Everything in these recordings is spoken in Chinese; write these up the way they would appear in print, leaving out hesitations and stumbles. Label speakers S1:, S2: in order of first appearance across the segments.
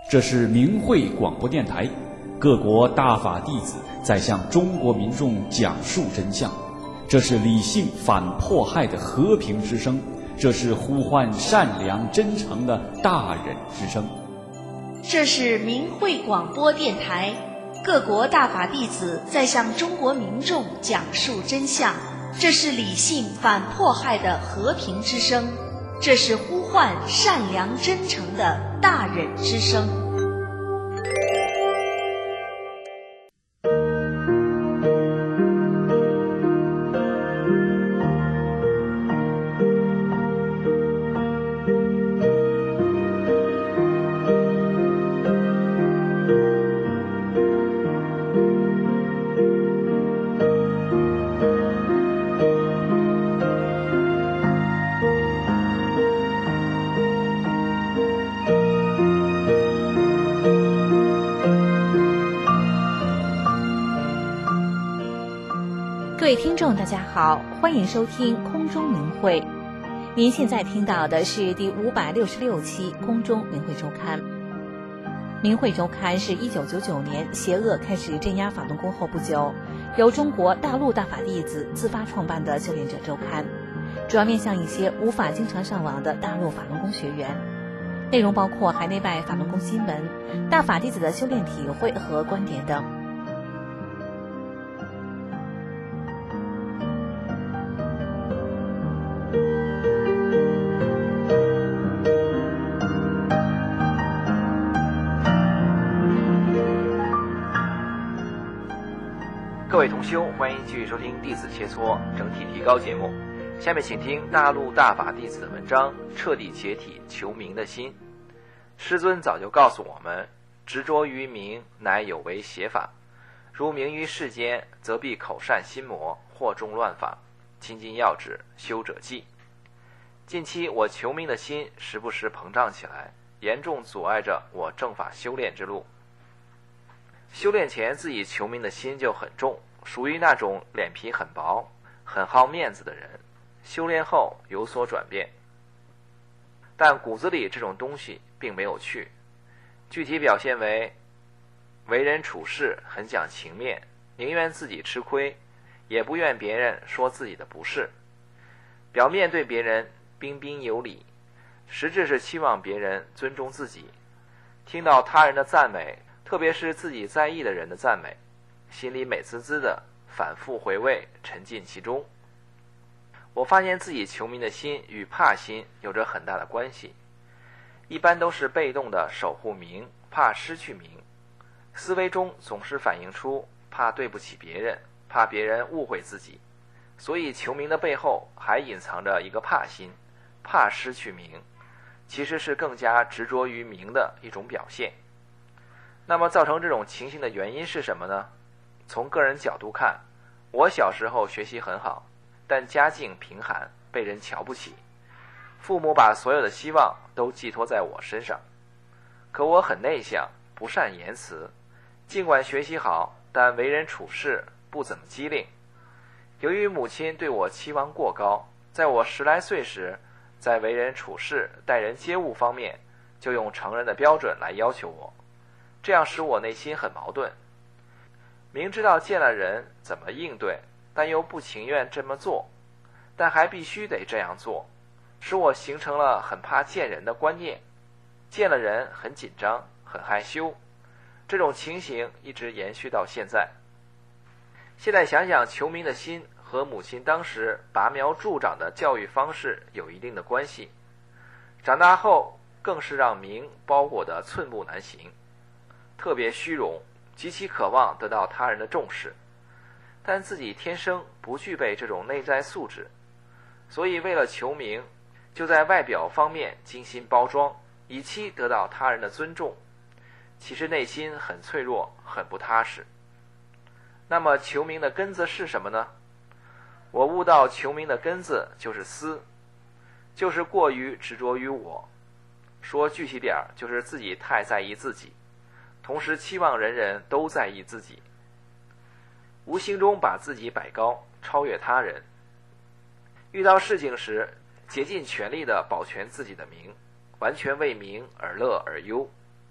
S1: 这是明慧广播电台，各国大法弟子在向中国民众讲述真相。这是理性反迫害的和平之声，这是呼唤善良真诚的大忍之声。
S2: 这是明慧广播电台，各国大法弟子在向中国民众讲述真相。这是理性反迫害的和平之声，这是呼唤善良真诚的大忍之声。
S3: 各位听众大家好，欢迎收听空中明慧。您现在听到的是第566期空中明慧周刊。明慧周刊是1999年邪恶开始镇压法轮功后不久，由中国大陆大法弟子自发创办的修炼者周刊，主要面向一些无法经常上网的大陆法轮功学员。内容包括海内外法轮功新闻、大法弟子的修炼体会和观点等。
S4: 各位同修，欢迎继续收听弟子切磋整体提高节目。下面请听大陆大法弟子的文章：彻底解体求名的心。师尊早就告诉我们，执着于名乃有违邪法，如名于世间，则必口善心魔，惑众乱法，亲近要旨，修者忌。近期我求名的心时不时膨胀起来，严重阻碍着我正法修炼之路。修炼前自己求名的心就很重，属于那种脸皮很薄、很好面子的人。修炼后有所转变，但骨子里这种东西并没有去。具体表现为为人处事很讲情面，宁愿自己吃亏，也不愿别人说自己的不是。表面对别人彬彬有礼，实质是期望别人尊重自己。听到他人的赞美，特别是自己在意的人的赞美，心里美滋滋的，反复回味，沉浸其中。我发现自己求名的心与怕心有着很大的关系，一般都是被动的守护名，怕失去名，思维中总是反映出怕对不起别人，怕别人误会自己，所以求名的背后还隐藏着一个怕心，怕失去名，其实是更加执着于名的一种表现。那么造成这种情形的原因是什么呢？从个人角度看，我小时候学习很好，但家境贫寒，被人瞧不起，父母把所有的希望都寄托在我身上。可我很内向，不善言辞，尽管学习好，但为人处事不怎么机灵。由于母亲对我期望过高，在我10来岁时，在为人处事、待人接物方面，就用成人的标准来要求我，这样使我内心很矛盾。明知道见了人怎么应对，但又不情愿这么做，但还必须得这样做，使我形成了很怕见人的观念，见了人很紧张，很害羞。这种情形一直延续到现在。现在想想，求名的心和母亲当时拔苗助长的教育方式有一定的关系。长大后更是让名包裹得寸步难行，特别虚荣，极其渴望得到他人的重视，但自己天生不具备这种内在素质，所以为了求名，就在外表方面精心包装，以期得到他人的尊重，其实内心很脆弱，很不踏实。那么求名的根子是什么呢？我悟到求名的根子就是私，就是过于执着于我。说具体点，就是自己太在意自己，同时期望人人都在意自己，无形中把自己摆高，超越他人。遇到事情时，竭尽全力地保全自己的名，完全为名而乐而忧。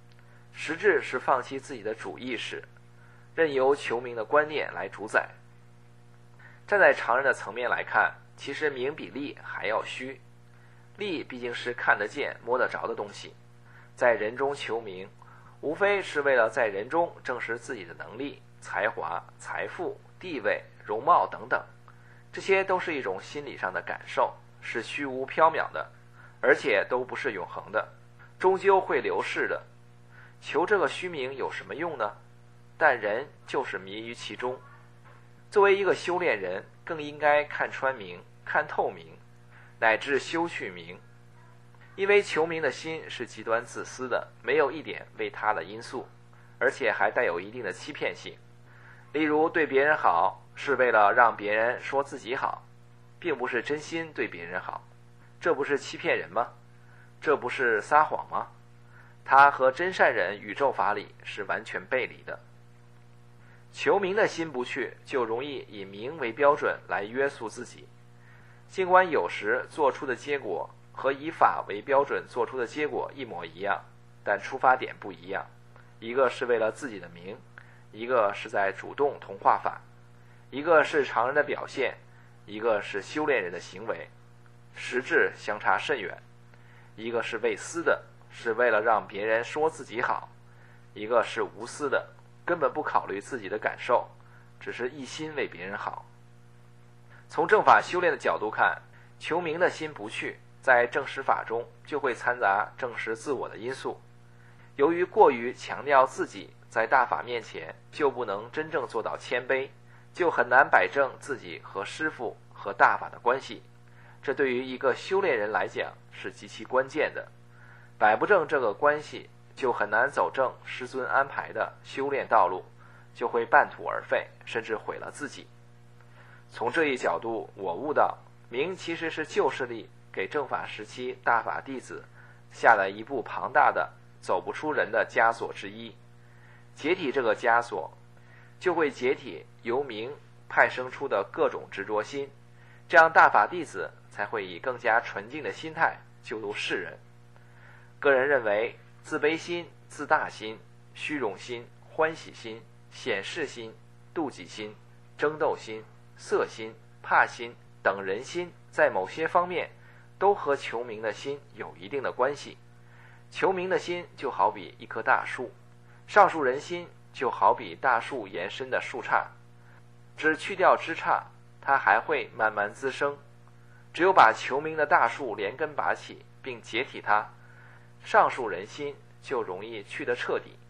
S4: 实质是放弃自己的主意识，任由求名的观念来主宰。站在常人的层面来看，其实名比利还要虚。利毕竟是看得见摸得着的东西，在人中求名，无非是为了在人中证实自己的能力、才华、财富、地位、容貌等等，这些都是一种心理上的感受，是虚无缥缈的，而且都不是永恒的，终究会流逝的。求这个虚名有什么用呢？但人就是迷于其中。作为一个修炼人，更应该看穿名，看透名，乃至修去名。因为求名的心是极端自私的，没有一点为他的因素，而且还带有一定的欺骗性。例如对别人好，是为了让别人说自己好，并不是真心对别人好，这不是欺骗人吗？这不是撒谎吗？他和真善人宇宙法理是完全背离的。求名的心不去，就容易以名为标准来约束自己。尽管有时做出的结果和以法为标准做出的结果一模一样，但出发点不一样，一个是为了自己的名，一个是在主动同化法，一个是常人的表现，一个是修炼人的行为，实质相差甚远。一个是为私的，是为了让别人说自己好，一个是无私的，根本不考虑自己的感受，只是一心为别人好。从正法修炼的角度看，求名的心不去，在正实法中就会掺杂正实自我的因素。由于过于强调自己，在大法面前就不能真正做到谦卑，就很难摆正自己和师父和大法的关系。这对于一个修炼人来讲是极其关键的，摆不正这个关系，就很难走正师尊安排的修炼道路，就会半途而废，甚至毁了自己。从这一角度，我悟到名其实是旧势力给正法时期大法弟子下了一部庞大的走不出人的枷锁之一。解体这个枷锁，就会解体由名派生出的各种执着心，这样大法弟子才会以更加纯净的心态救度世人。个人认为，自卑心、自大心、虚荣心、欢喜心、显示心、妒忌心、争斗心、色心、怕心等人心，在某些方面都和求名的心有一定的关系。求名的心就好比一棵大树，上树人心就好比大树延伸的树杈，只去掉枝杈，它还会慢慢滋生。只有把求名的大树连根拔起并解体它，上树人心就容易去得彻底。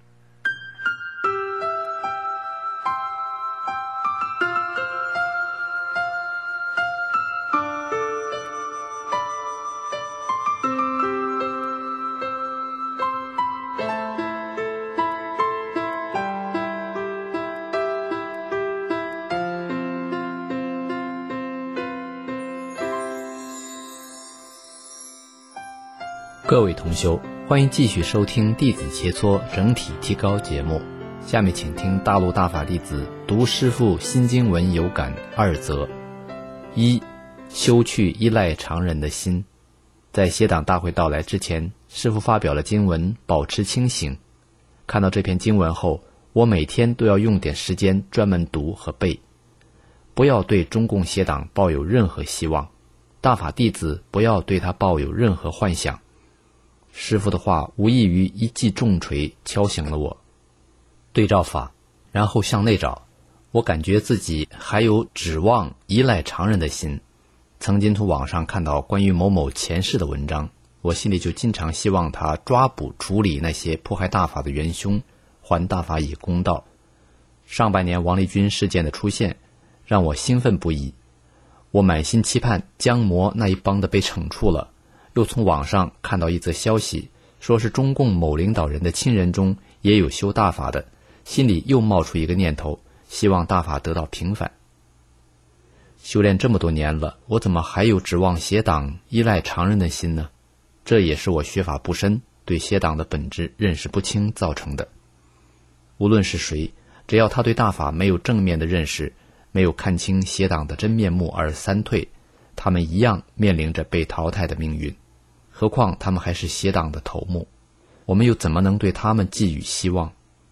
S5: 各位同修，欢迎继续收听弟子切磋整体提高节目。下面请听大陆大法弟子读师父心经文有感二则。一、修去依赖常人的心。在协党大会到来之前，师父发表了经文保持清醒。看到这篇经文后，我每天都要用点时间专门读和背。不要对中共协党抱有任何希望，大法弟子不要对他抱有任何幻想。师父的话无异于一记重锤敲醒了我。对照法，然后向内找，我感觉自己还有指望依赖常人的心。曾经从网上看到关于某某前世的文章，我心里就经常希望他抓捕处理那些迫害大法的元凶，还大法以公道。上半年王立军事件的出现让我兴奋不已，我满心期盼江魔那一帮的被惩处了。又从网上看到一则消息，说是中共某领导人的亲人中也有修大法的，心里又冒出一个念头，希望大法得到平反。修炼这么多年了，我怎么还有指望邪党依赖常人的心呢？这也是我学法不深，对邪党的本质认识不清造成的。无论是谁，只要他对大法没有正面的认识，没有看清邪党的真面目而三退，他们一样面临着被淘汰的命运。何况他们还是邪党的头目。 我们又怎么能对他们寄予希望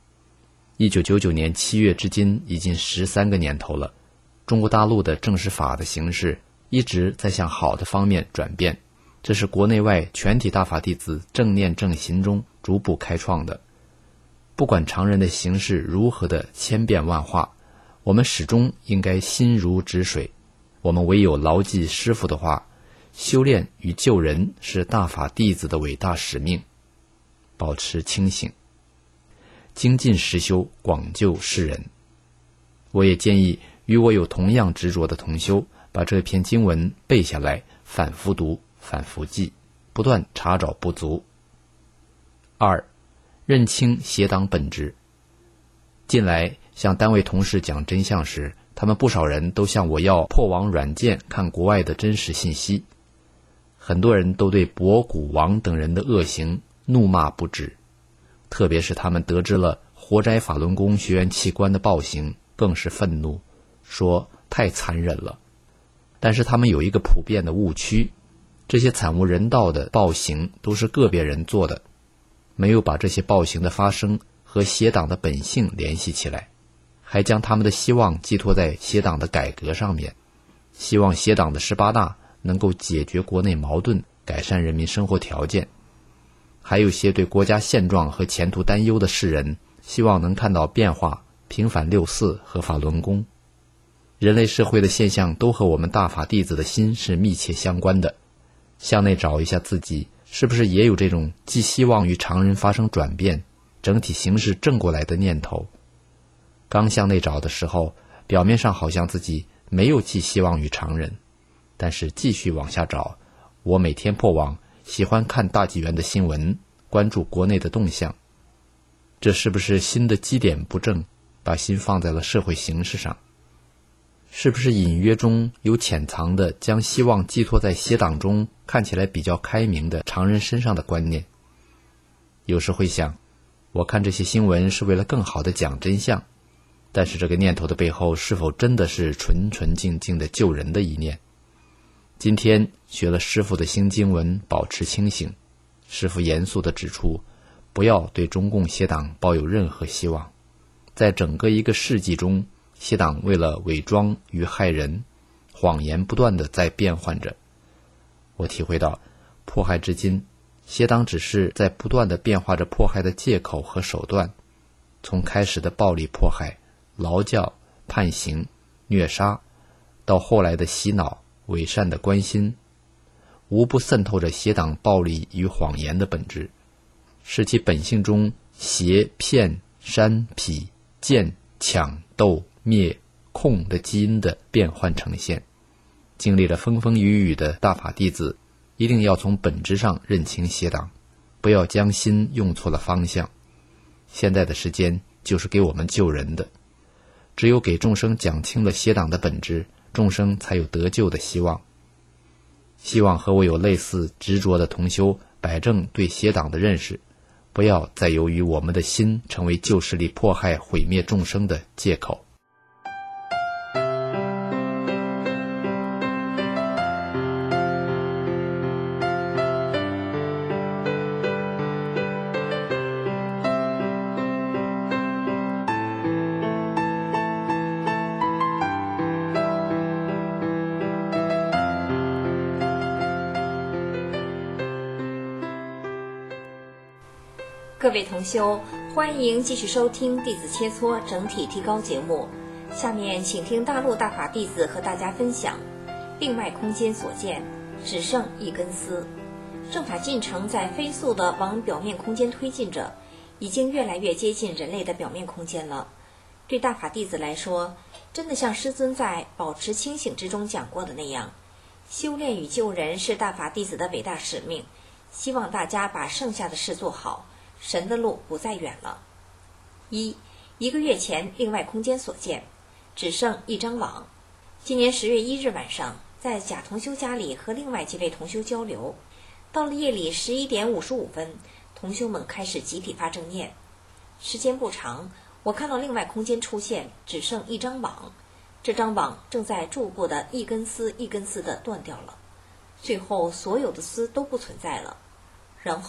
S5: ？1999年7月至今已经13个年头了，中国大陆的政史法的形势一直在向好的方面转变，这是国内外全体大法弟子正念正行中逐步开创的。不管常人的形势如何的千变万化，我们始终应该心如止水。我们唯有牢记师父的话，修炼与救人是大法弟子的伟大使命，保持清醒，精进实修，广救世人。我也建议与我有同样执着的同修，把这篇经文背下来，反复读，反复记，不断查找不足。2. 认清邪党本质。近来向单位同事讲真相时，他们不少人都向我要破网软件看国外的真实信息。很多人都对博古王等人的恶行怒骂不止，特别是他们得知了活摘法轮功学员器官的暴行，更是愤怒，说太残忍了。但是他们有一个普遍的误区，这些惨无人道的暴行都是个别人做的，没有把这些暴行的发生和邪党的本性联系起来，还将他们的希望寄托在邪党的改革上面，希望邪党的18大能够解决国内矛盾，改善人民生活条件。还有些对国家现状和前途担忧的世人，希望能看到变化，平反6·4和法轮功。人类社会的现象都和我们大法弟子的心是密切相关的，向内找一下自己，是不是也有这种寄希望于常人发生转变，整体形势正过来的念头？刚向内找的时候，表面上好像自己没有寄希望于常人，但是继续往下找，我每天破网，喜欢看大纪元的新闻，关注国内的动向。这是不是心的基点不正，把心放在了社会形势上？是不是隐约中有潜藏的将希望寄托在邪党中看起来比较开明的常人身上的观念？有时会想，我看这些新闻是为了更好的讲真相，但是这个念头的背后是否真的是纯纯净净的救人的一念？今天学了师父的新经文，保持清醒。师父严肃地指出，不要对中共邪党抱有任何希望。在整个一个世纪中，邪党为了伪装与害人，谎言不断地在变换着。我体会到，迫害至今，邪党只是在不断地变化着迫害的借口和手段，从开始的暴力迫害、劳教、判刑、虐杀，到后来的洗脑、伪善的关心，无不渗透着邪党暴力与谎言的本质，使其本性中邪、骗、煽、痞、贱、抢、斗、灭、控的基因的变换呈现。经历了风风雨雨的大法弟子，一定要从本质上认清邪党，不要将心用错了方向。现在的时间就是给我们救人的，只有给众生讲清了邪党的本质，众生才有得救的希望。希望和我有类似执着的同修摆正对邪党的认识，不要再由于我们的心成为旧势力迫害毁灭众生的借口。
S3: 各位同修，欢迎继续收听弟子切磋整体提高节目。下面请听大陆大法弟子和大家分享另外空间所见，只剩一根丝。正法进程在飞速地往表面空间推进着，已经越来越接近人类的表面空间了。对大法弟子来说，真的像师尊在保持清醒之中讲过的那样，修炼与救人是大法弟子的伟大使命，希望大家把剩下的事做好，神的路不再远了。一个月前，另外空间所见，只剩一张网。今年10月1日晚上，在贾同修家里和另外几位同修交流，到了夜里11点55分，同修们开始集体发正念。时间不长，我看到另外空间出现，只剩一张网，这张网正在逐步的一根丝一根丝的断掉了，最后所有的丝都不存在了。然后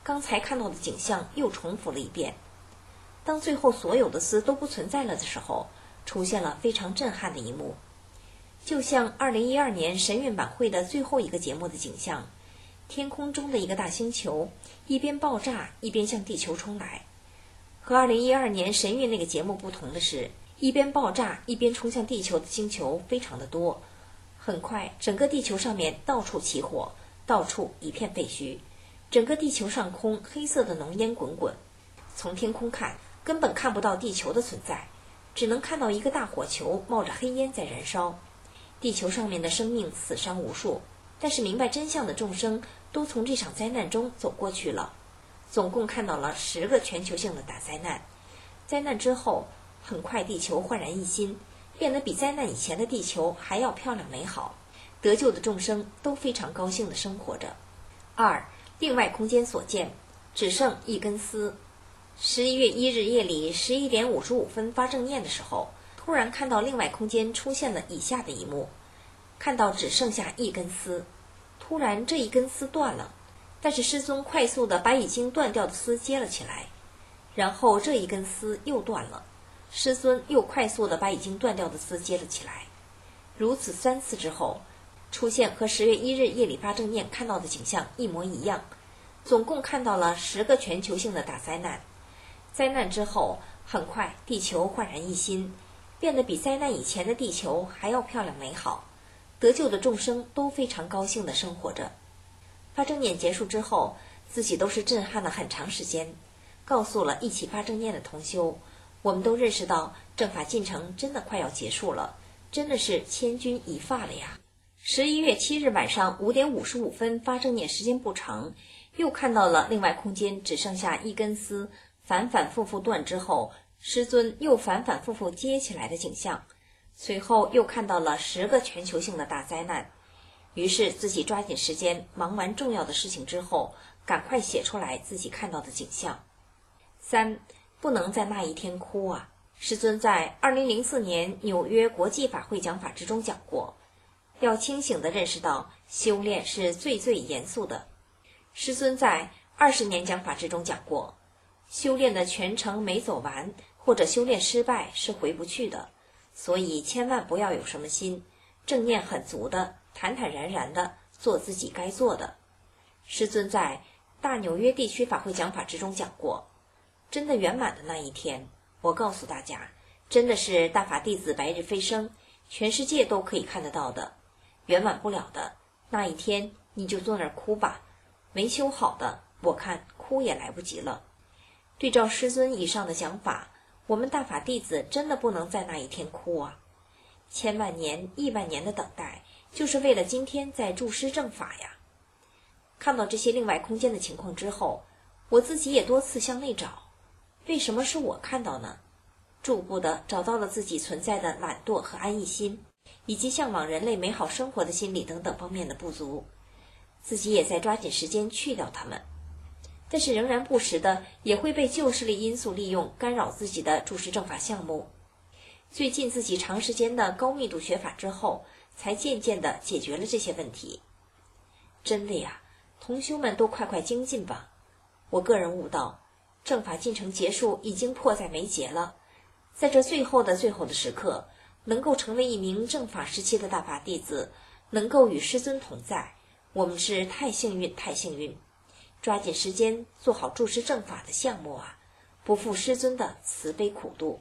S6: 刚才看到的景象又重复了一遍。当最后所有的丝都不存在了的时候，出现了非常震撼的一幕，就像2012年神韵晚会的最后一个节目的景象，天空中的一个大星球一边爆炸一边向地球冲来。和2012年神韵那个节目不同的是，一边爆炸一边冲向地球的星球非常的多，很快整个地球上面到处起火，到处一片废墟，整个地球上空黑色的浓烟滚滚，从天空看根本看不到地球的存在，只能看到一个大火球冒着黑烟在燃烧。地球上面的生命死伤无数，但是明白真相的众生都从这场灾难中走过去了。总共看到了10个全球性的大灾难。灾难之后，很快地球焕然一新，变得比灾难以前的地球还要漂亮美好。得救的众生都非常高兴地生活着。2. 另外空间所见，只剩一根丝。11月1日夜里11点55分发正念的时候，突然看到另外空间出现了以下的一幕，看到只剩下一根丝，突然这一根丝断了，但是师尊快速地把已经断掉的丝接了起来，然后这一根丝又断了，师尊又快速地把已经断掉的丝接了起来，如此3次之后，出现和10月1日夜里发正念看到的景象一模一样，总共看到了10个全球性的大灾难。灾难之后，很快地球焕然一新，变得比灾难以前的地球还要漂亮美好。得救的众生都非常高兴地生活着。发正念结束之后，自己都是震撼了很长时间，告诉了一起发正念的同修，我们都认识到正法进程真的快要结束了，真的是千钧一发了呀。11月7日晚上5点55分发正念时间不长，又看到了另外空间只剩下一根丝，反反复复断之后，师尊又反反复复接起来的景象。随后又看到了10个全球性的大灾难，于是自己抓紧时间忙完重要的事情之后，赶快写出来自己看到的景象。3. 不能在那一天哭啊！师尊在2004年纽约国际法会讲法之中讲过，要清醒地认识到修炼是最严肃的。师尊在20年讲法之中讲过，修炼的全程没走完，或者修炼失败是回不去的，所以千万不要有什么心，正念很足的，坦坦然然的做自己该做的。师尊在大纽约地区法会讲法之中讲过，真的圆满的那一天，我告诉大家，真的是大法弟子白日飞升，全世界都可以看得到的。圆满不了的那一天，你就坐那儿哭吧，没修好的，我看哭也来不及了。对照师尊以上的讲法，我们大法弟子真的不能在那一天哭啊！千万年、亿万年的等待，就是为了今天在助师正法呀。看到这些另外空间的情况之后，我自己也多次向内找，为什么是我看到呢？逐步的找到了自己存在的懒惰和安逸心，以及向往人类美好生活的心理等等方面的不足，自己也在抓紧时间去掉它们。但是仍然不时的也会被旧势力因素利用，干扰自己的助师正法项目。最近自己长时间的高密度学法之后，才渐渐的解决了这些问题。真的呀，同修们都快精进吧！我个人悟到，正法进程结束已经迫在眉睫了，在这最后的时刻，能够成为一名正法时期的大法弟子，能够与师尊同在，我们是太幸运。抓紧时间做好助师正法的项目啊，不负师尊的慈悲苦度。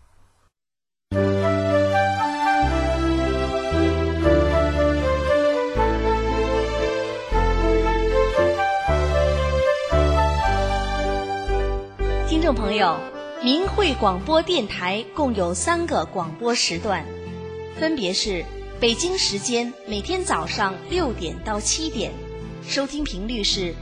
S2: 听众朋友，明慧广播电台共有3个广播时段，分别是北京时间每天早上6点到7点，收听频率是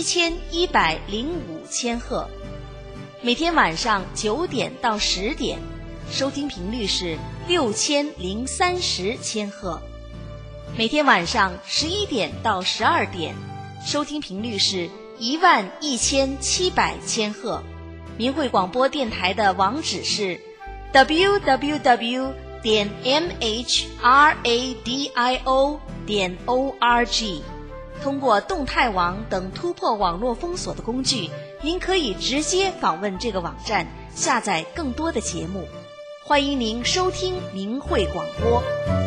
S2: 7105千赫；每天晚上9点到10点，收听频率是6030千赫；每天晚上11点到12点，收听频率是11700千赫。明慧广播电台的网址是 www.mhradio.org 通过动态网等突破网络封锁的工具，您可以直接访问这个网站，下载更多的节目。欢迎您收听明慧广播。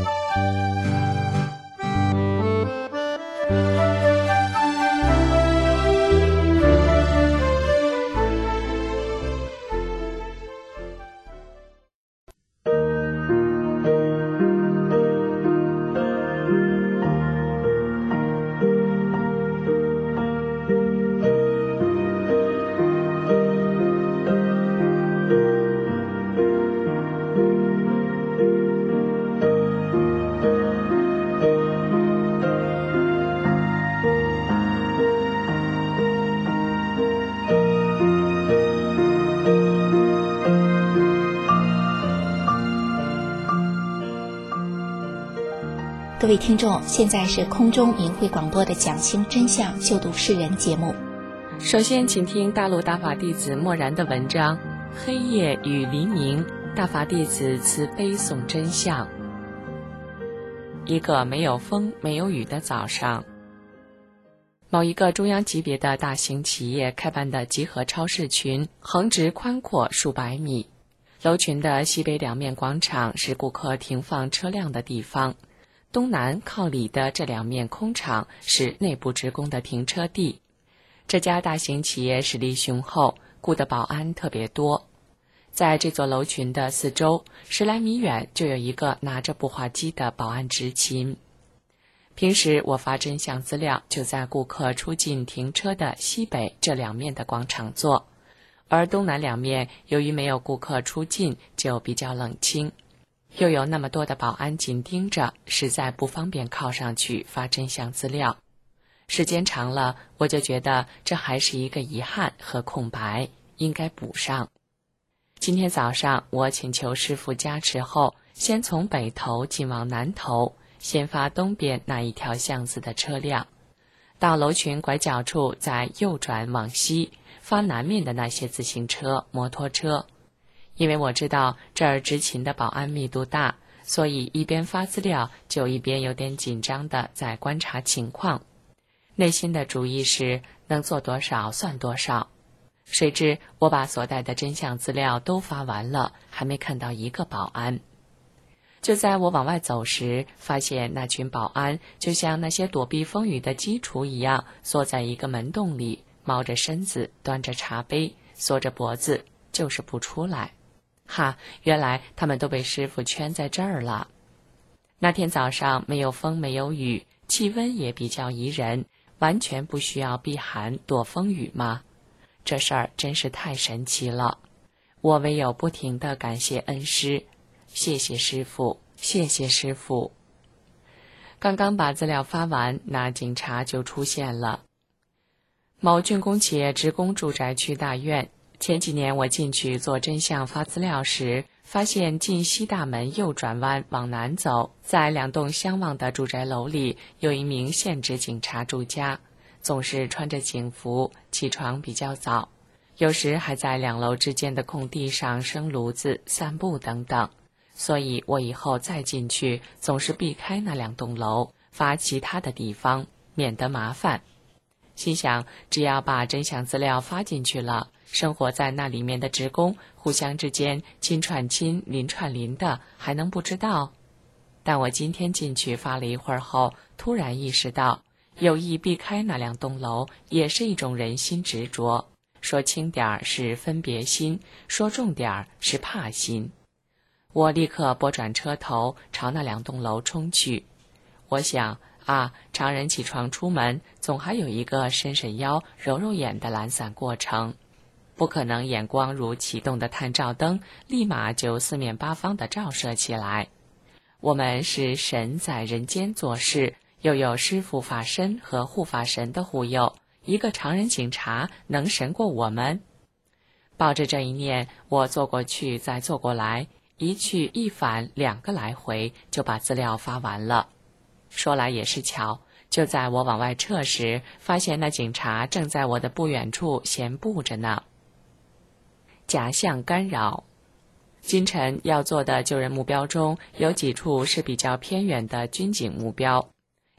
S7: 各位听众，现在是空中明慧广播的讲清真相救度世人节目。
S8: 首先请听大陆大法弟子默然的文章《黑夜与黎明》，大法弟子慈悲颂真相。一个没有风没有雨的早上，某一个中央级别的大型企业开办的集合超市群横直宽阔数百米，楼群的西北两面广场是顾客停放车辆的地方，东南靠里的这两面空场是内部职工的停车地。这家大型企业实力雄厚，雇的保安特别多。在这座楼群的四周10来米远就有一个拿着步话机的保安执勤。平时我发真相资料就在顾客出进停车的西北这两面的广场做，而东南两面由于没有顾客出进，就比较冷清，又有那么多的保安紧盯着，实在不方便靠上去发真相资料。时间长了，我就觉得这还是一个遗憾和空白，应该补上。今天早上我请求师父加持后，先从北头进往南头，先发东边那一条巷子的车辆，到楼群拐角处再右转往西，发南面的那些自行车、摩托车。因为我知道这儿执勤的保安密度大，所以一边发资料就一边有点紧张地在观察情况。内心的主意是能做多少算多少。谁知我把所带的真相资料都发完了，还没看到一个保安。就在我往外走时，发现那群保安就像那些躲避风雨的基础一样，缩在一个门洞里，猫着身子，端着茶杯，缩着脖子，就是不出来。哈，原来他们都被师父圈在这儿了。那天早上没有风没有雨，气温也比较宜人，完全不需要避寒躲风雨吗？这事儿真是太神奇了，我唯有不停地感谢恩师，谢谢师父，谢谢师父。刚刚把资料发完，那警察就出现了。某竣工企业职工住宅区大院，前几年我进去做真相发资料时，发现进西大门右转弯往南走，在两栋相望的住宅楼里有一名现职警察住家，总是穿着警服，起床比较早，有时还在两楼之间的空地上生炉子、散步等等，所以我以后再进去总是避开那两栋楼，发其他的地方，免得麻烦。心想只要把真相资料发进去了，生活在那里面的职工互相之间亲串亲邻串邻的，还能不知道？但我今天进去发了一会儿后，突然意识到有意避开那两栋楼也是一种人心执着，说轻点儿是分别心，说重点儿是怕心。我立刻拨转车头朝那两栋楼冲去。我想常人起床出门总还有一个伸伸腰揉揉眼的懒散过程，不可能眼光如启动的探照灯，立马就四面八方的照射起来。我们是神在人间做事，又有师父法身和护法神的护佑，一个常人警察能神过我们？抱着这一念，我坐过去再坐过来，一去一返2个来回，就把资料发完了。说来也是巧，就在我往外撤时，发现那警察正在我的不远处闲步着呢。假象干扰。今晨要做的救人目标中，有几处是比较偏远的军警目标。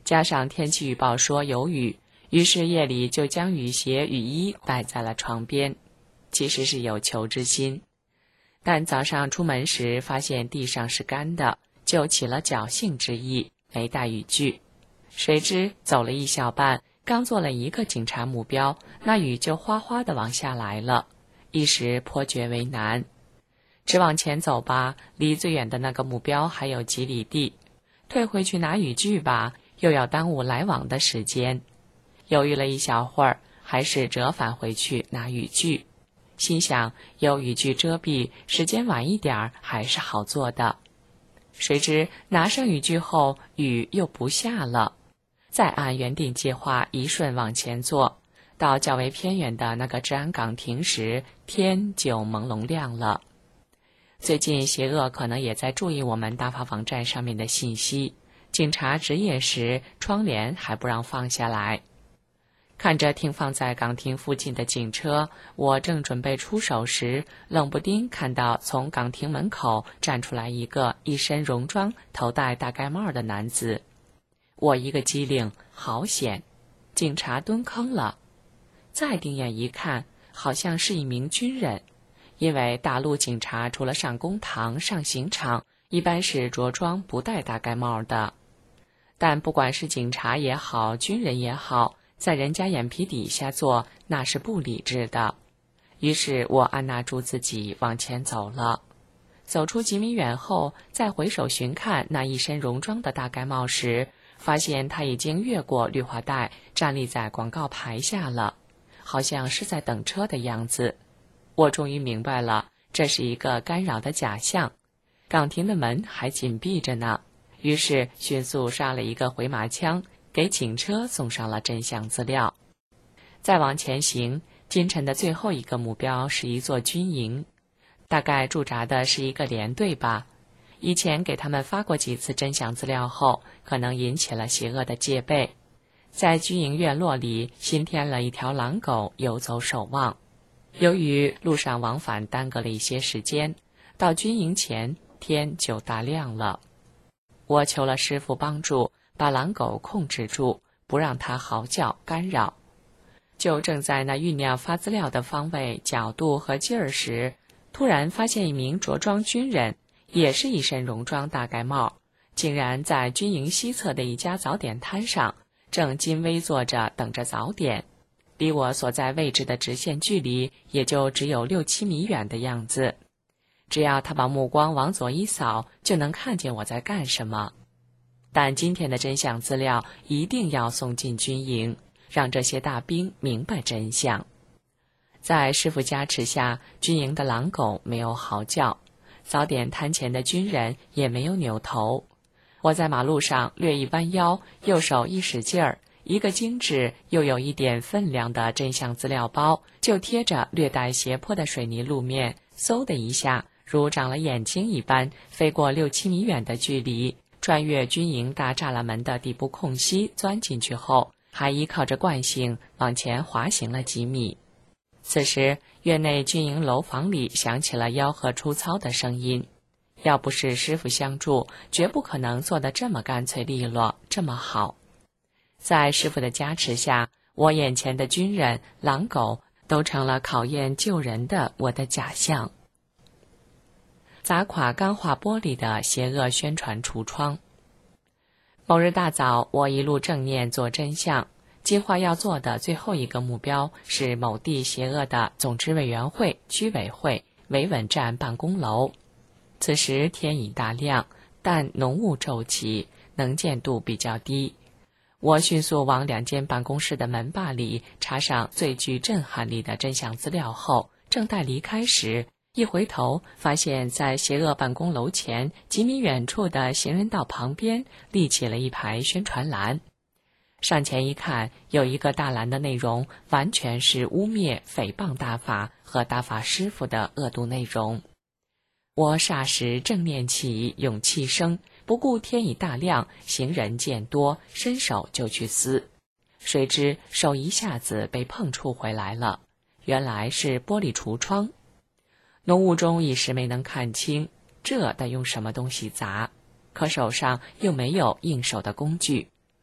S8: 加上天气预报说有雨，于是夜里就将雨鞋、雨衣摆在了床边，其实是有求之心。但早上出门时发现地上是干的，就起了侥幸之意，没带雨具。谁知走了一小半，刚做了一个警察目标，那雨就哗哗地往下来了，一时颇觉为难。只往前走吧，离最远的那个目标还有几里地，退回去拿雨具吧，又要耽误来往的时间。犹豫了一小会儿，还是折返回去拿雨具，心想有雨具遮蔽，时间晚一点还是好做的。谁知拿上雨具后，雨又不下了。再按原定计划一顺往前做，到较为偏远的那个治安岗停时，天就朦胧亮了。最近邪恶可能也在注意我们大法网站上面的信息，警察值夜时窗帘还不让放下来。看着停放在岗亭附近的警车，我正准备出手时，冷不丁看到从岗亭门口站出来一个一身戎装、头戴大盖帽的男子。我一个机灵，好险！警察蹲坑了。再定眼一看，好像是一名军人，因为大陆警察除了上公堂、上刑场，一般是着装不戴大盖帽的。但不管是警察也好，军人也好，在人家眼皮底下做，那是不理智的。于是我按捺住自己往前走了。走出几米远后，再回首寻看那一身戎装的大盖帽时，发现他已经越过绿化带，站立在广告牌下了，好像是在等车的样子。我终于明白了，这是一个干扰的假象。岗亭的门还紧闭着呢，于是迅速刷了一个回马枪，给警车送上了真相资料。再往前行，今晨的最后一个目标是一座军营，大概驻扎的是一个连队吧。以前给他们发过几次真相资料后，可能引起了邪恶的戒备。在军营院落里新添了一条狼狗游走守望。由于路上往返耽搁了一些时间，到军营前天就大亮了。我求了师傅帮助，把狼狗控制住，不让它嚎叫干扰。就正在那酝酿发资料的方位、角度和劲儿时，突然发现一名着装军人，也是一身戎装大盖帽，竟然在军营西侧的一家早点摊上，正襟危坐着等着早点。离我所在位置的直线距离也就只有6-7米远的样子。只要他把目光往左一扫，就能看见我在干什么。但今天的真相资料一定要送进军营，让这些大兵明白真相。在师傅加持下，军营的狼狗没有嚎叫，早点摊前的军人也没有扭头。我在马路上略一弯腰，右手一使劲儿，一个精致又有一点分量的真相资料包就贴着略带斜坡的水泥路面，嗖的一下，如长了眼睛一般，飞过6-7米远的距离，穿越军营大栅栏门的底部空隙钻进去后，还依靠着惯性往前滑行了几米。此时院内军营楼房里响起了吆喝粗糙的声音，要不是师傅相助，绝不可能做得这么干脆利落，这么好。在师傅的加持下，我眼前的军人、狼狗都成了考验救人的我的假象。砸垮钢化玻璃的邪恶宣传橱窗。某日大早，我一路正念做真相，计划要做的最后一个目标是某地邪恶的总支委员会、居委会、维稳站办公楼。此时天已大亮，但浓雾骤起，能见度比较低。我迅速往2间办公室的门把里插上最具震撼力的真相资料后，正待离开时，一回头发现在邪恶办公楼前几米远处的行人道旁边立起了一排宣传栏。上前一看，有一个大栏的内容完全是污蔑、诽谤大法和大法师傅的恶毒内容。我霎时正念起，勇气生，不顾天已大亮，行人渐多，伸手就去撕。谁知手一下子被碰触回来了，原来是玻璃橱窗。浓雾中一时没能看清，这得用什么东西砸，可手上又没有应手的工具。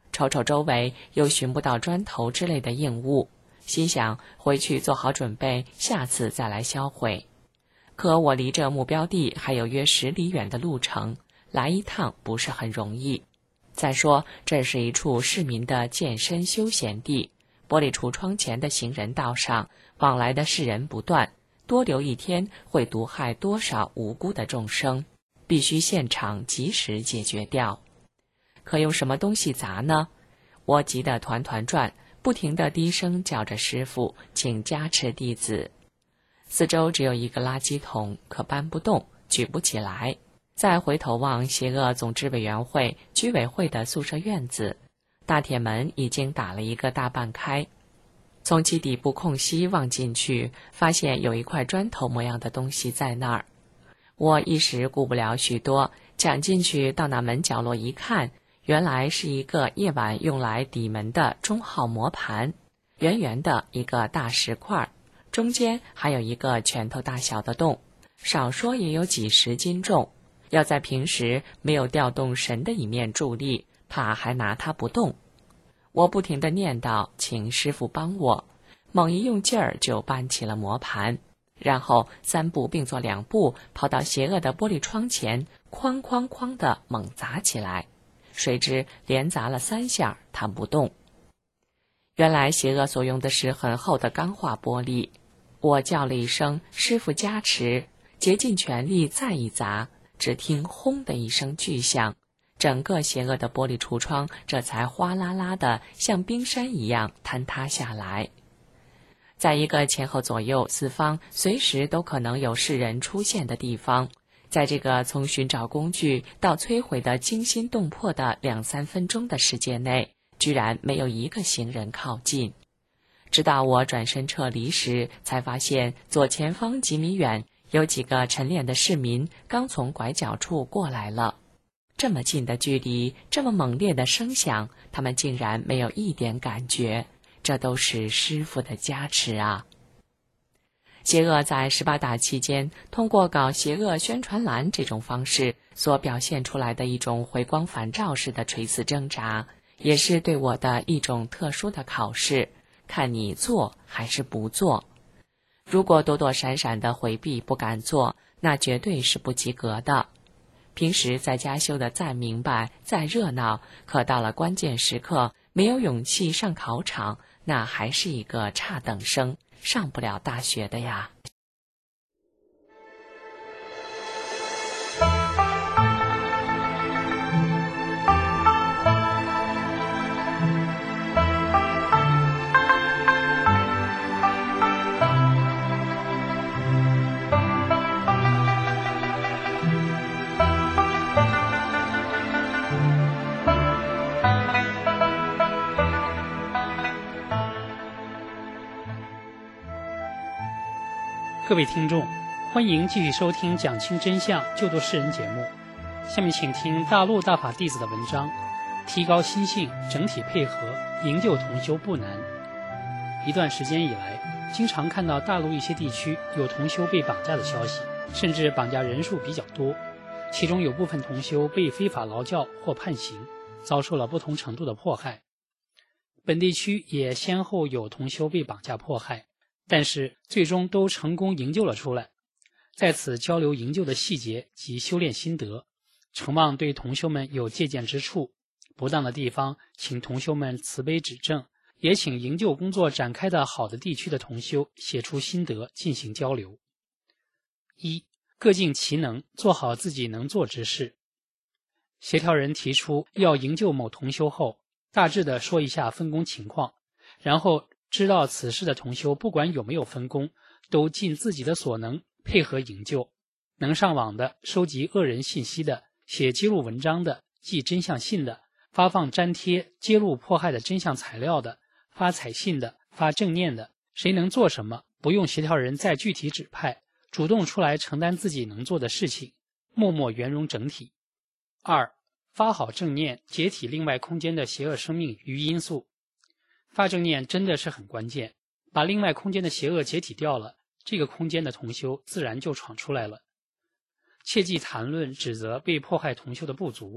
S8: 瞅瞅周围又寻不到砖头之类的硬物，心想回去做好准备，下次再来销毁。可我离这目标地还有约10里远的路程，来一趟不是很容易。再说这是一处市民的健身休闲地，玻璃橱窗前的行人道上往来的世人不断，多留一天会毒害多少无辜的众生，必须现场及时解决掉。可用什么东西砸呢？我急得团团转，不停地低声叫着师傅，请加持弟子。四周只有一个垃圾桶，可搬不动，举不起来。再回头望邪恶总支委员会、居委会的宿舍院子，大铁门已经打了一个大半开。从其底部空隙望进去，发现有一块砖头模样的东西在那儿。我一时顾不了许多，抢进去到那门角落一看，原来是一个夜晚用来抵门的中号磨盘，圆圆的一个大石块，中间还有一个拳头大小的洞，少说也有几10斤重。要在平时没有调动神的一面助力，怕还拿它不动。我不停地念叨，请师傅帮我，猛一用劲儿就搬起了磨盘，然后3步并作2步跑到邪恶的玻璃窗前，哐哐哐地猛砸起来。谁知连砸了3下，它不动。原来邪恶所用的是很厚的钢化玻璃。我叫了一声师傅加持，竭尽全力再一砸，只听轰的一声巨响，整个邪恶的玻璃橱窗这才哗啦啦的像冰山一样坍塌下来。在一个前后左右四方随时都可能有世人出现的地方，在这个从寻找工具到摧毁的惊心动魄的2-3分钟的时间内，居然没有一个行人靠近。直到我转身撤离时，才发现左前方几米远有几个晨练的市民刚从拐角处过来了。这么近的距离，这么猛烈的声响，他们竟然没有一点感觉，这都是师父的加持啊！邪恶在18大期间，通过搞邪恶宣传栏这种方式所表现出来的一种回光返照式的垂死挣扎，也是对我的一种特殊的考试，看你做还是不做。如果躲躲闪闪的回避不敢做，那绝对是不及格的。平时在家修的再明白再热闹，可到了关键时刻没有勇气上考场，那还是一个差等生，上不了大学的呀。
S9: 各位听众，欢迎继续收听讲清真相救度世人节目。下面请听大陆大法弟子的文章，提高心性，整体配合，营救同修不难。一段时间以来，经常看到大陆一些地区有同修被绑架的消息，甚至绑架人数比较多，其中有部分同修被非法劳教或判刑，遭受了不同程度的迫害。本地区也先后有同修被绑架迫害，但是最终都成功营救了出来，在此交流营救的细节及修炼心得，诚望对同修们有借鉴之处，不当的地方请同修们慈悲指正，也请营救工作展开的好的地区的同修写出心得进行交流。1. 各尽其能，做好自己能做之事。协调人提出要营救某同修后，大致的说一下分工情况，然后知道此事的同修不管有没有分工，都尽自己的所能配合营救。能上网的、收集恶人信息的、写揭露文章的、寄真相信的、发放粘贴揭露迫害的真相材料的、发彩信的、发正念的，谁能做什么，不用协调人再具体指派，主动出来承担自己能做的事情，默默圆融整体。2. 发好正念，解体另外空间的邪恶生命与因素。发正念真的是很关键，把另外空间的邪恶解体掉了，这个空间的同修自然就闯出来了。切忌谈论指责被迫害同修的不足，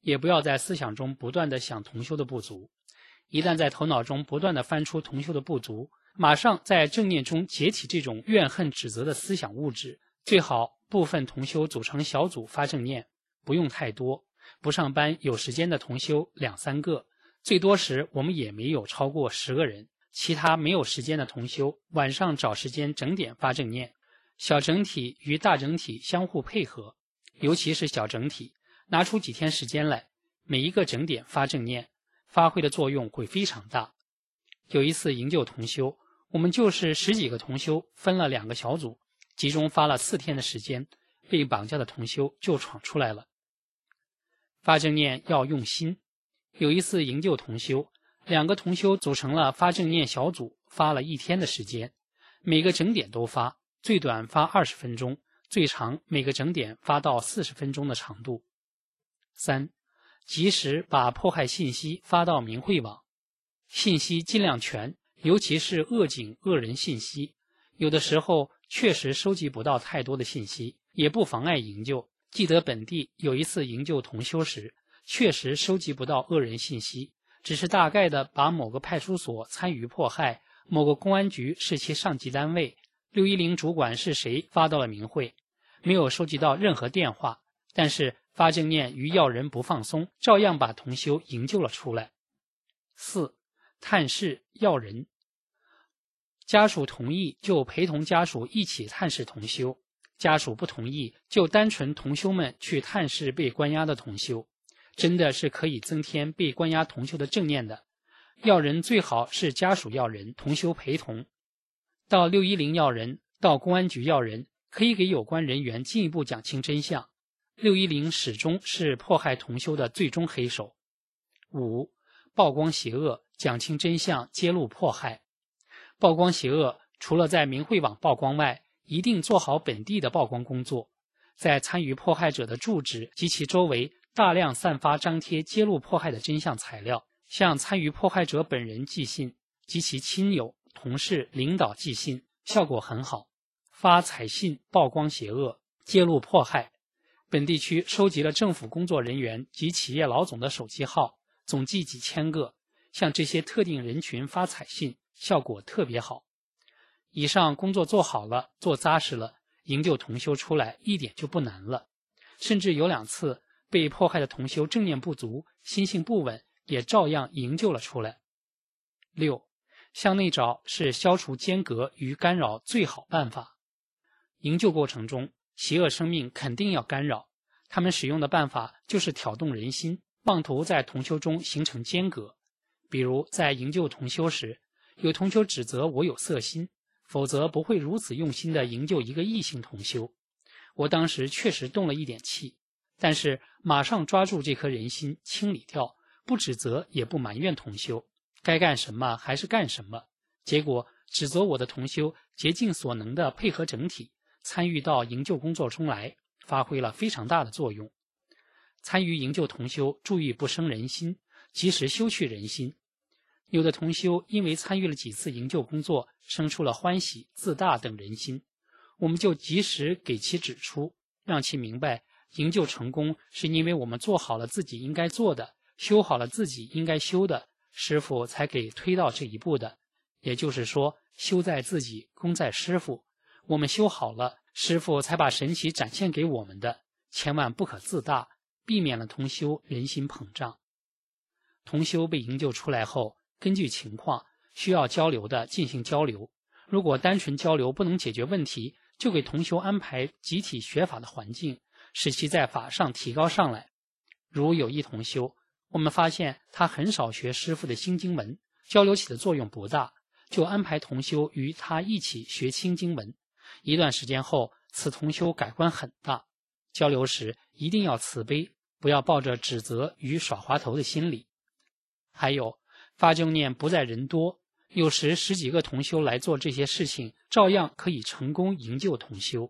S9: 也不要在思想中不断地想同修的不足。一旦在头脑中不断地翻出同修的不足，马上在正念中解体这种怨恨指责的思想物质。最好部分同修组成小组发正念，不用太多，不上班有时间的同修2、3个，最多时我们也没有超过10个人。其他没有时间的同修晚上找时间整点发正念，小整体与大整体相互配合，尤其是小整体拿出几天时间来，每一个整点发正念，发挥的作用会非常大。有一次营救同修，我们就是10几个同修分了2个小组，集中发了4天的时间，被绑架的同修就闯出来了。发正念要用心。有一次营救同修，2个同修组成了发正念小组，发了1天的时间，每个整点都发，最短发20分钟，最长每个整点发到40分钟的长度。3. 及时把迫害信息发到明慧网，信息尽量全，尤其是恶警恶人信息，有的时候确实收集不到太多的信息，也不妨碍营救。记得本地有一次营救同修时，确实收集不到恶人信息，只是大概的把某个派出所参与迫害，某个公安局是其上级单位，610主管是谁发到了明慧，没有收集到任何电话，但是发正念与要人不放松，照样把同修营救了出来。4. 探视要人，家属同意就陪同家属一起探视同修，家属不同意就单纯同修们去探视被关押的同修，真的是可以增添被关押同修的正念的。要人最好是家属要人，同修陪同。到610要人，到公安局要人，可以给有关人员进一步讲清真相。610始终是迫害同修的最终黑手。5. 曝光邪恶，讲清真相，揭露迫害。曝光邪恶，除了在明慧网曝光外，一定做好本地的曝光工作，在参与迫害者的住址及其周围大量散发张贴揭露迫害的真相材料，向参与迫害者本人寄信及其亲友、同事、领导寄信，效果很好。发彩信曝光邪恶，揭露迫害。本地区收集了政府工作人员及企业老总的手机号，总计几千个，向这些特定人群发彩信，效果特别好。以上工作做好了，做扎实了，营救同修出来一点就不难了。甚至有2次被迫害的同修正念不足，心性不稳，也照样营救了出来。6. 向内找是消除间隔与干扰最好办法。营救过程中，邪恶生命肯定要干扰，他们使用的办法就是挑动人心，妄图在同修中形成间隔。比如在营救同修时，有同修指责我有色心，否则不会如此用心地营救一个异性同修。我当时确实动了一点气，但是马上抓住这颗人心，清理掉，不指责也不埋怨同修，该干什么还是干什么。结果指责我的同修竭尽所能地配合整体，参与到营救工作中来，发挥了非常大的作用。参与营救同修，注意不生人心，及时修去人心。有的同修因为参与了几次营救工作，生出了欢喜、自大等人心，我们就及时给其指出，让其明白营救成功是因为我们做好了自己应该做的，修好了自己应该修的，师父才给推到这一步的。也就是说，修在自己，功在师父。我们修好了，师父才把神奇展现给我们的。千万不可自大，避免了同修人心膨胀。同修被营救出来后，根据情况需要交流的进行交流，如果单纯交流不能解决问题，就给同修安排集体学法的环境，使其在法上提高上来。如有一同修，我们发现他很少学师父的心经文，交流起的作用不大，就安排同修与他一起学心经文。一段时间后，此同修改观很大。交流时一定要慈悲，不要抱着指责与耍滑头的心理。还有，发正念不在人多，有时10几个同修来做这些事情，照样可以成功营救同修。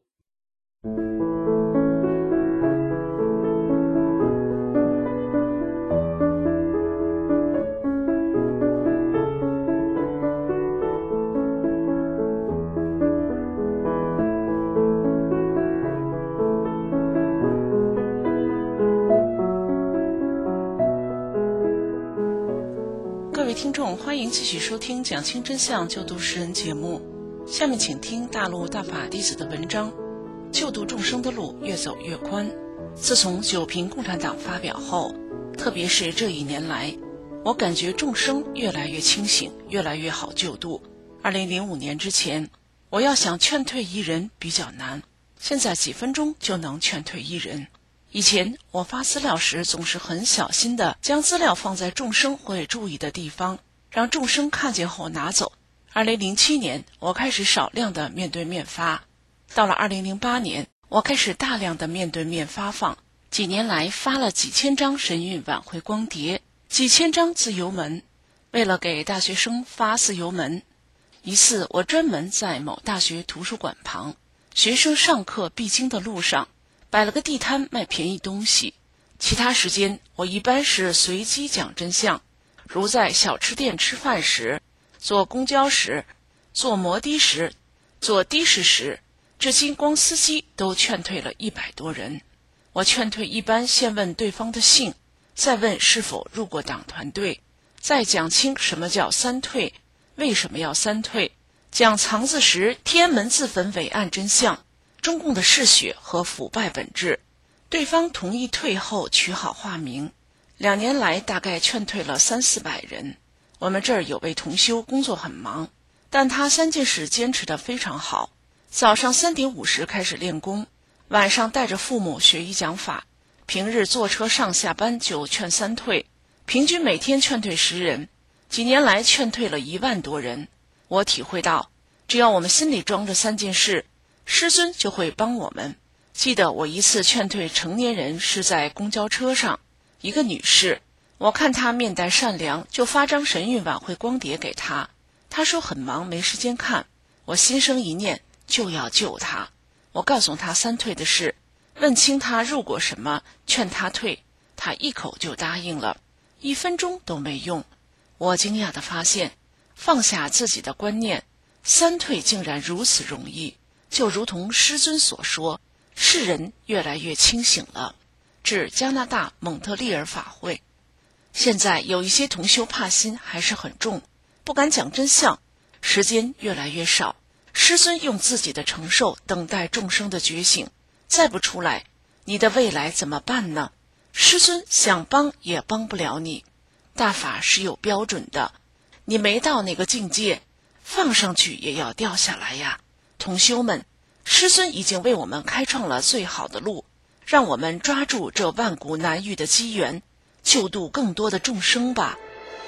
S10: 众，欢迎继续收听讲清真相救度世人节目。下面请听大陆大法弟子的文章：救度众生的路越走越宽。自从九平共产党发表后，特别是这1年来，我感觉众生越来越清醒，越来越好救度。2005年之前，我要想劝退一人比较难，现在几分钟就能劝退一人。以前我发资料时总是很小心地将资料放在众生会注意的地方，让众生看见后拿走。2007年我开始少量的面对面发，到了2008年我开始大量的面对面发放，几年来发了几千张神韵晚会光碟，几千张自由门。为了给大学生发自由门，一次我专门在某大学图书馆旁，学生上课必经的路上摆了个地摊卖便宜东西。其他时间我一般是随机讲真相，如在小吃店吃饭时，坐公交时，坐摩的时，坐的士时，至今光司机都劝退了100多人。我劝退一般先问对方的姓，再问是否入过党团队，再讲清什么叫三退，为什么要三退，讲藏字时天安门自焚伟岸真相，中共的嗜血和腐败本质。对方同意退后取好化名。2年来大概劝退了300-400人。我们这儿有位同修工作很忙，但他3件事坚持得非常好。早上3点50开始练功，晚上带着父母学一讲法，平日坐车上下班就劝三退，平均每天劝退10人，几年来劝退了1万多人。我体会到，只要我们心里装着3件事，师尊就会帮我们。记得我一次劝退成年人是在公交车上，一个女士，我看她面带善良，就发张神韵晚会光碟给她。她说很忙没时间看，我心生一念，就要救她。我告诉她三退的事，问清她入过什么，劝她退，她一口就答应了，1分钟都没用。我惊讶地发现，放下自己的观念，三退竟然如此容易。就如同师尊所说，世人越来越清醒了。至加拿大蒙特利尔法会，现在有一些同修怕心还是很重，不敢讲真相，时间越来越少。师尊用自己的承受等待众生的觉醒，再不出来，你的未来怎么办呢？师尊想帮也帮不了你。大法是有标准的，你没到那个境界，放上去也要掉下来呀。同修们，师尊已经为我们开创了最好的路，让我们抓住这万古难遇的机缘，救度更多的众生吧。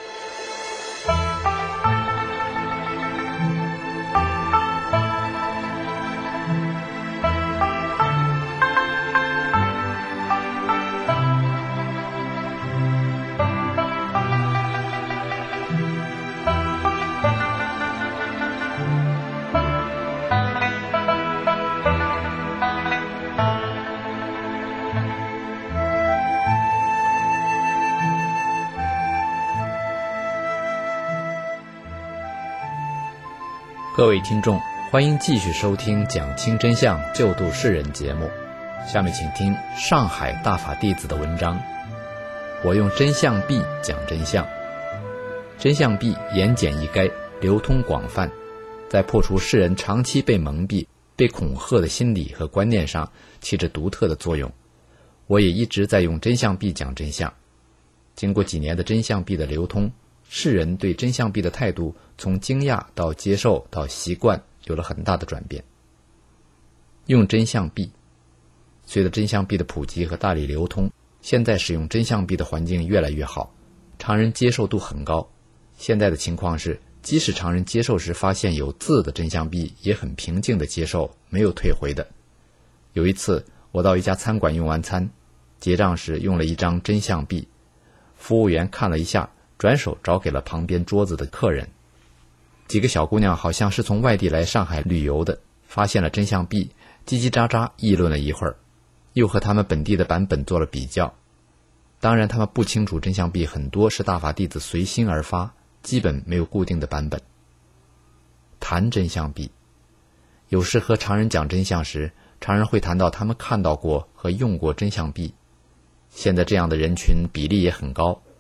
S5: 各位听众，欢迎继续收听讲清真相救度世人节目。下面请听上海大法弟子的文章。我用真相币讲真相。真相币言简意赅，流通广泛，在破除世人长期被蒙蔽、被恐吓的心理和观念上起着独特的作用。我也一直在用真相币讲真相。经过几年的真相币的流通，世人对真相币的态度从惊讶到接受到习惯有了很大的转变。用真相币，随着真相币的普及和大力流通，现在使用真相币的环境越来越好，常人接受度很高。现在的情况是，即使常人接受时发现有字的真相币，也很平静地接受，没有退回的。有一次我到一家餐馆用完餐，结账时用了一张真相币，服务员看了一下，转手找给了旁边桌子的客人。几个小姑娘好像是从外地来上海旅游的，发现了真相币，叽叽喳喳议论了一会儿，又和他们本地的版本做了比较。当然他们不清楚真相币很多是大法弟子随心而发，基本没有固定的版本。谈真相币，有时和常人讲真相时，常人会谈到他们看到过和用过真相币。现在这样的人群比例也很高，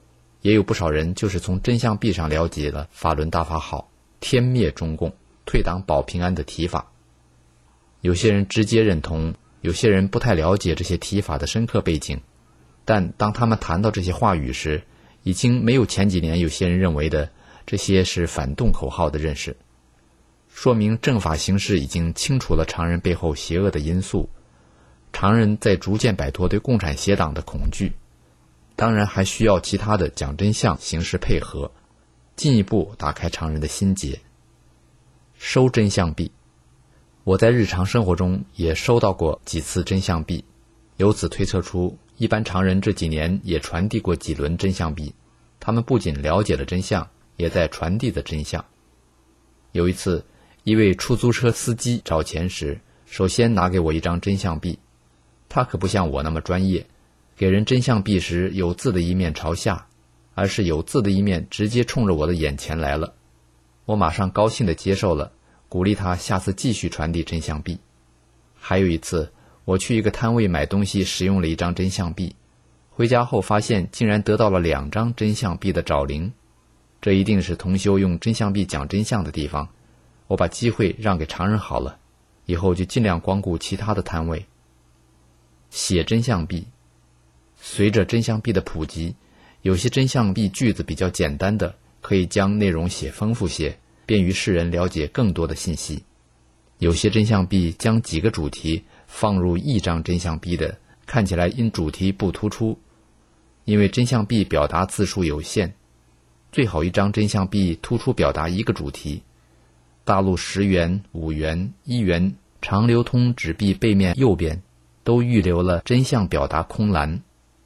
S5: 也有不少人就是从真相壁上了解了法轮大法好、天灭中共、退党保平安的提法。有些人直接认同，有些人不太了解这些提法的深刻背景，但当他们谈到这些话语时，已经没有前几年有些人认为的这些是反动口号的认识，说明正法形势已经清除了常人背后邪恶的因素，常人在逐渐摆脱对共产邪党的恐惧。当然还需要其他的讲真相形式配合，进一步打开常人的心结。收真相币，我在日常生活中也收到过几次真相币，由此推测出一般常人这几年也传递过几轮真相币，他们不仅了解了真相，也在传递着真相。有一次，一位出租车司机找钱时，首先拿给我一张真相币，他可不像我那么专业，给人真相币时有字的一面朝下，而是有字的一面直接冲着我的眼前来了。我马上高兴地接受了，鼓励他下次继续传递真相币。还有一次，我去一个摊位买东西，使用了一张真相币，回家后发现竟然得到了2张真相币的找零，这一定是同修用真相币讲真相的地方。我把机会让给常人好了，以后就尽量光顾其他的摊位。写真相币，随着真相币的普及，有些真相币句子比较简单的，可以将内容写丰富些，便于世人了解更多的信息。有些真相币将几个主题放入一张真相币的，看起来因主题不突出，因为真相币表达字数有限，最好一张真相币突出表达一个主题。大陆10元、5元、1元常流通纸币背面右边都预留了真相表达空栏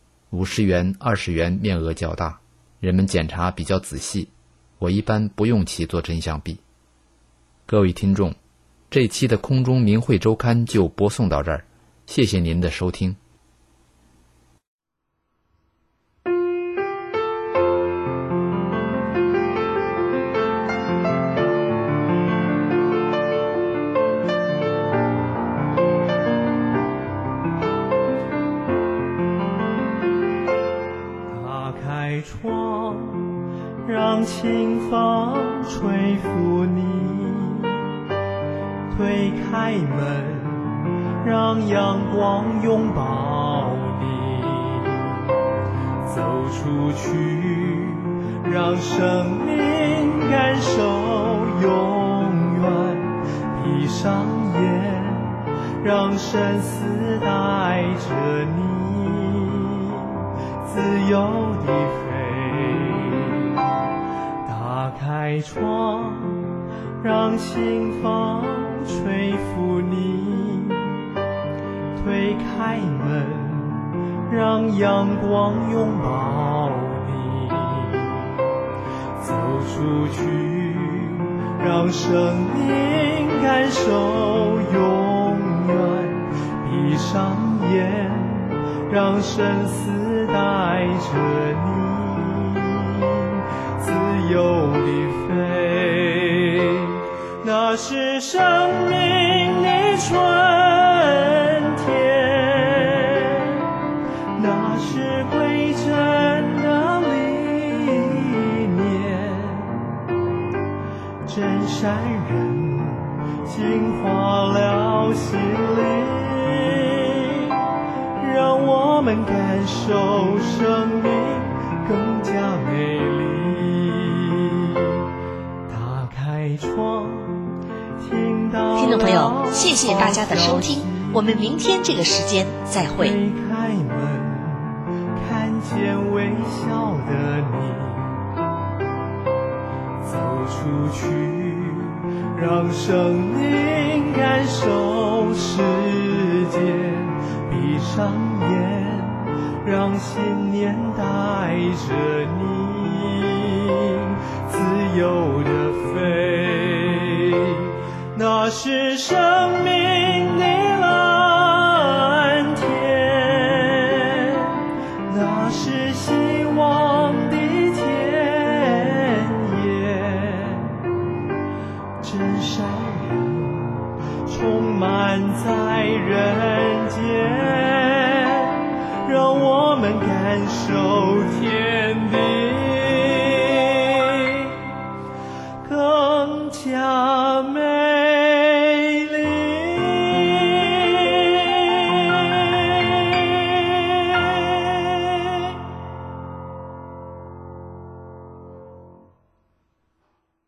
S5: ，50元、20元面额较大，人们检查比较仔细，我一般不用其做真相币。各位听众，这期的空中明慧周刊就播送到这儿，谢谢您的收听。
S11: 窗，让清风吹拂你，推开门，让阳光拥抱你，走出去，让生命感受永远，闭上眼，让生死带着你自由地打开窗，让清风吹拂你，推开门，让阳光拥抱你，走出去，让生命感受永远，闭上眼，让生死带着你自由地飞，那是生命的春天，那是归真的理念，真善人净化了心灵，让我们感受生命更加美丽。打开窗，听
S2: 众朋友，谢谢大家的收听，我们明天这个时间再会。
S11: 推开门，看见微笑的你，走出去，让生命感受世界，闭上眼，让信念带着你自由地飞，那是生命的蓝天，那是希望的田野，真善人充满在人间，让我们感受天地亮。